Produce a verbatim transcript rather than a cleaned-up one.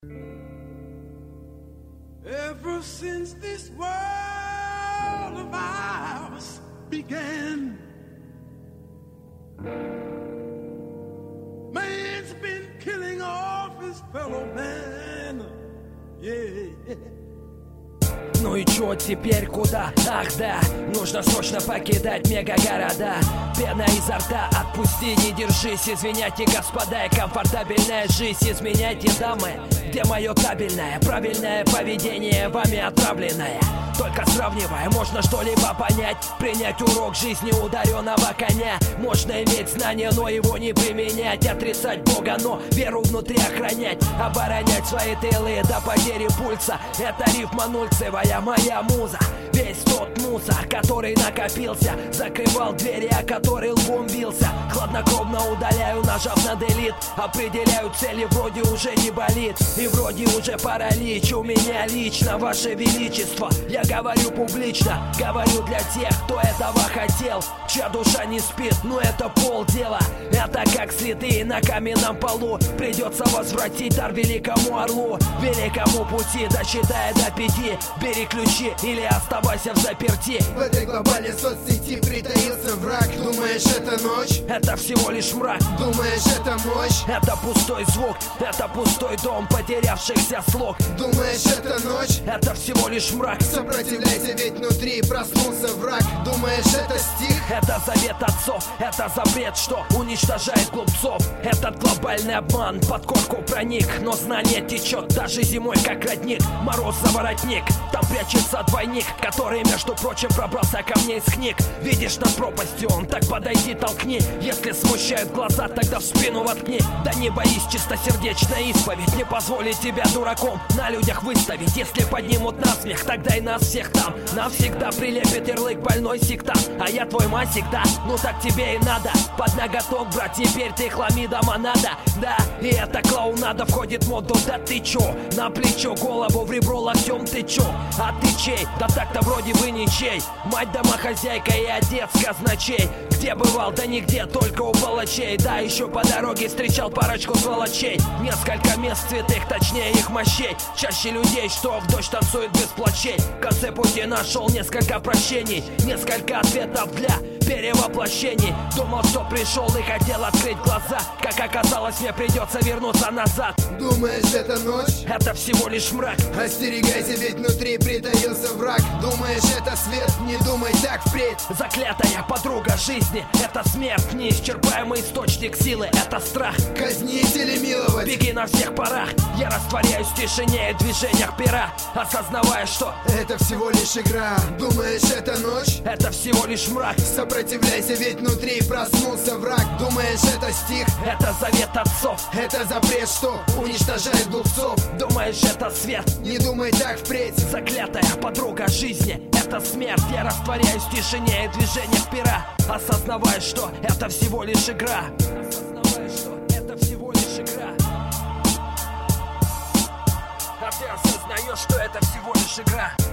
Ever since this world of ours began, man's been killing off his fellow man. Yeah. Ну и чё теперь, куда? Ах да, нужно срочно покидать мегагорода. Пена изо рта, отпусти, не держись. Извиняйте, господа, и комфортабельная жизнь. Изменяйте, дамы, где мое табельное? Правильное поведение, вами отравленное. Только сравнивая, можно что-либо понять. Принять урок жизни ударенного коня. Можно иметь знания, но его не применять. Отрицать Бога, но веру внутри охранять. Оборонять свои тылы до потери пульса. Это рифма нульцевая, моя муза. Весь тот мусор, который накопился, закрывал двери, о которые лбом бился. Хладнокровно удаляю, нажав на делит. Определяю цели, вроде уже не болит. И вроде уже паралич у меня лично, ваше величество. Я говорю публично, говорю для тех, кто этого хотел. Чья душа не спит, но это полдела. Это как следы на каменном полу. Придется возвратить дар великому орлу. Великому пути, досчитая до пяти. Бери ключи или оставайся в заперти. В этой глобальной соцсети притаился враг. Думаешь, это ночь? Это всего лишь мрак. Думаешь, это мощь? Это пустой звук, это пустой дом потерявшихся слуг. Думаешь, это ночь? Это всего лишь мрак. Сопротивляйся, ведь внутри проснулся враг. Думаешь, это стих? Это завет отцов, это запрет, что уничтожает глупцов. Этот глобальный обман под корку проник, но знание течет даже зимой, как родник. Мороз за воротник, там прячется двойник, который, между прочим, пробрался ко мне из книг. Видишь над пропастью, он так подойди, толкни. Если смущают глаза, тогда в спину воткни. Да не боись, чистосердечная исповедь не позволит тебя дураком на людях выставить. Если поднимут насмех, тогда и нас всех там навсегда прилепит ярлык больной сектант. А я твой масик, да, ну так тебе и надо. Под ноготок, брат, теперь ты хламида монада. Да, и эта клоунада входит в моду. Да ты чё, на плечо, голову в ребро локтем ты чё? А ты чей? Да так-то вроде бы ничей. Мать домохозяйка и отец казначей. Где бывал? Да нигде, только у палачей. Да, еще по дороге встречал парочку сволочей. Несколько мест святых, точнее их мощей. Чаще людей, что в дождь танцуют без плачей. В конце пути нашел несколько прощений, несколько ответов для перевоплощений. Думал, что пришел и хотел открыть глаза. Как оказалось, мне придется вернуться назад. Думаешь, это ночь? Это всего лишь мрак. Остерегайся, ведь внутри притаился враг. Думаешь, это свет? Не думай так впредь. Заклятая подруга жизни, это смерть. Неисчерпаемый источник силы, это страх. Казнить или миловать? Беги на всех парах. Я растворяюсь в тишине и движениях пера, осознавая, что это всего лишь игра. Думаешь, это ночь? Это всего лишь мрак. Сопротивляйся, ведь внутри проснулся враг. Думаешь, это стих? Это завет отцов. Это запрет, что уничтожает глупцов. Думаешь, это свет? Не думай так впредь. Заклятая подруга жизни, это смерть. Я растворяюсь в тишине и движениях пера, осознавая, что это всего лишь игра. Осознавая, что это всего лишь игра. А ты осознаешь, что это всего лишь игра.